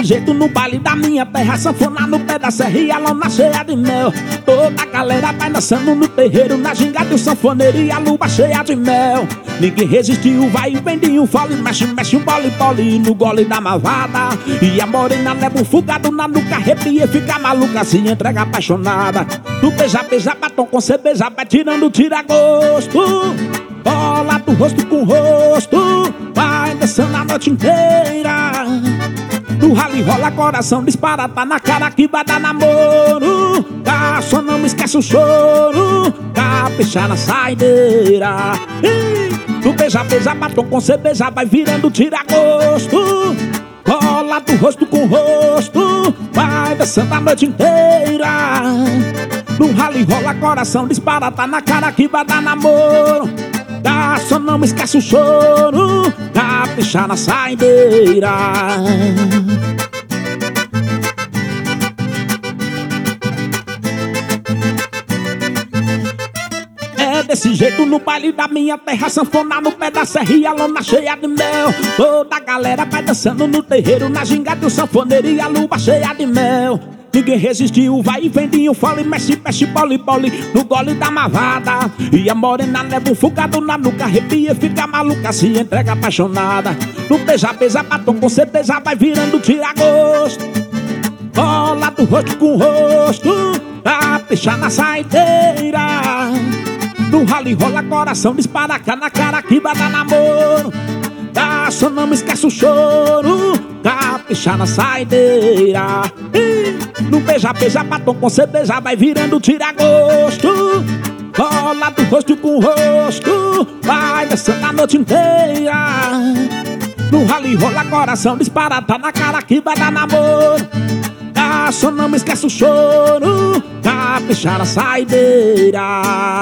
jeito no baile da minha terra, sanfona no pé da serra e a lona cheia de mel. Toda a galera vai dançando no terreiro, na ginga do sanfoneiro e a lua cheia de mel. Ninguém resistiu, vai e vem de um fole, mexe, mexe um bole no gole da malvada. E a morena leva um fugado na nuca, arrepia e fica maluca, se entrega apaixonada. Tu beija, beija, batom com cê beija, vai tirando, tira gosto. Bola do rosto com rosto, vai dançando a noite inteira. No rally rola coração, dispara, tá na cara que vai dar namoro. Só não esquece o choro, capricha na saideira. Tu beija, beija, batom com cê beija, vai virando, tira gosto. Bola do rosto com rosto, vai dançando a noite inteira. No rally rola coração, dispara, tá na cara que vai dar namoro. Só não esquece o choro, capricha na saideira. É desse jeito no baile da minha terra, sanfona no pé da serra e a lona cheia de mel. Toda a galera vai dançando no terreiro, na ginga do sanfoneiro e a lua cheia de mel. Ninguém resistiu, vai e vem de um fole, mexe, mexe, bole, no gole da malvada. E a morena leva um fugado na nuca, arrepia e fica maluca, se entrega apaixonada. No beija, beija, batom com cê beija, vai virando, tira gosto. Bola do rosto com rosto, capricha na saideira. No rally rola coração, dispara cá na cara que vai dar namoro. Só não esquece o choro, capricha na saideira. No beija, beija, batom com cê beija, vai virando, tira gosto. Bola do rosto com rosto, vai dançando a noite inteira. No rally rola coração, dispara, tá na cara que vai dar namoro. Só não esquece o choro, capricha na saideira.